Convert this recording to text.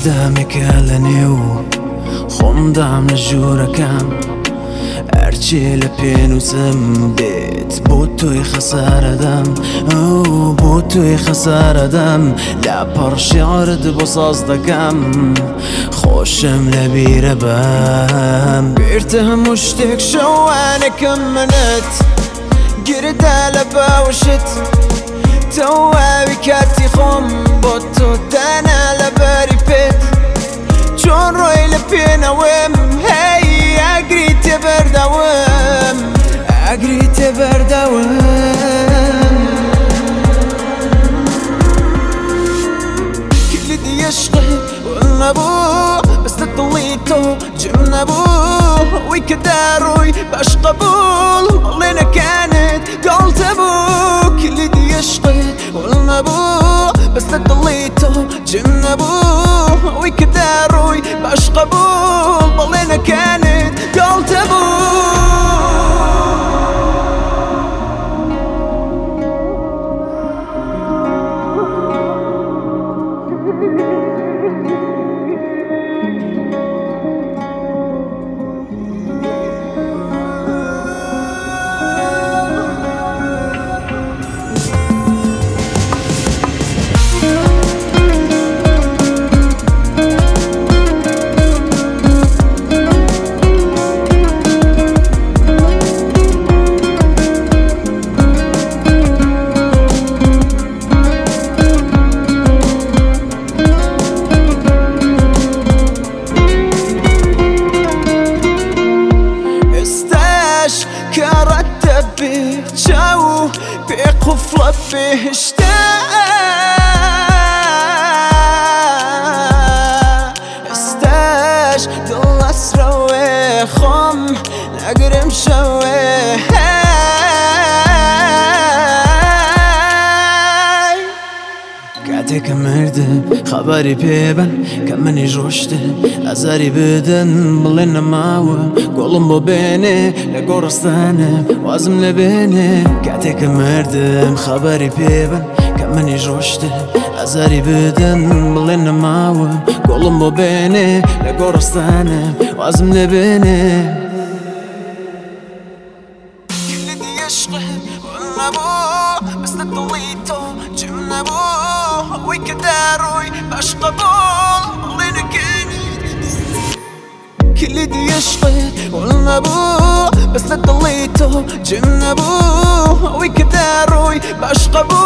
دامك لەنێو خۆمدام لە ژوورەکەم هەرچی لە پێنووسم بێت بۆ تۆی خەسارەدەم بۆ تۆی خەسارەدەم لاپەڕ شێعرت بۆ ساز دەکەم خۆشم لە بیرە بەم بیرتە هەموو شتێک شەوانەکەم منت گیردا لە باوشت تەواوی کاتی خۆم بۆ تۆ دانا لە بەری پێت چۆن ڕۆی لە پێنەوەم هەی ئەگریتێ بەردەوام ئەگریتێ بەردەوام کلیدی عشقت ون نەبوو بەستە دڵی تۆ جم نەبوو وی کە داڕووی باش قبول بەڵێنەکانت گاڵتە بوو کلیدی عشقت ون نەبوو بەستە دڵی تۆ جم نەبوو وی کە داڕووی باش قبول بەڵێنەکانت گاڵتە بوو چاو پێ قوفڵە بێهشتا ئێستاش دڵ ئەسرەوێ خۆم نەگرم شەوێ کاتێکە مردم خەبەری پێبن کە منیش ڕۆشتم ئازاری بدەن بڵێن نەماوم گۆڵم بۆ بێنێ لە گۆڕستانم وازم لە بێنێ کاتێکە مردم خەبەری پێبن کە منیش ڕۆشتم ئازاری بدەن بڵێن نەماوم گۆڵم بۆ بێنێ لە گۆڕستانم وازم لە بێنێ کلیدی عشقت ون نەبوو بەستە دڵی تۆ جم نەبوو وی کە داڕووی باش قبول بڵێنەکانت کلیدی عشقت ون نەبوو بەستە دڵی تۆ جم نەبوو وی کە داڕووی باش قبول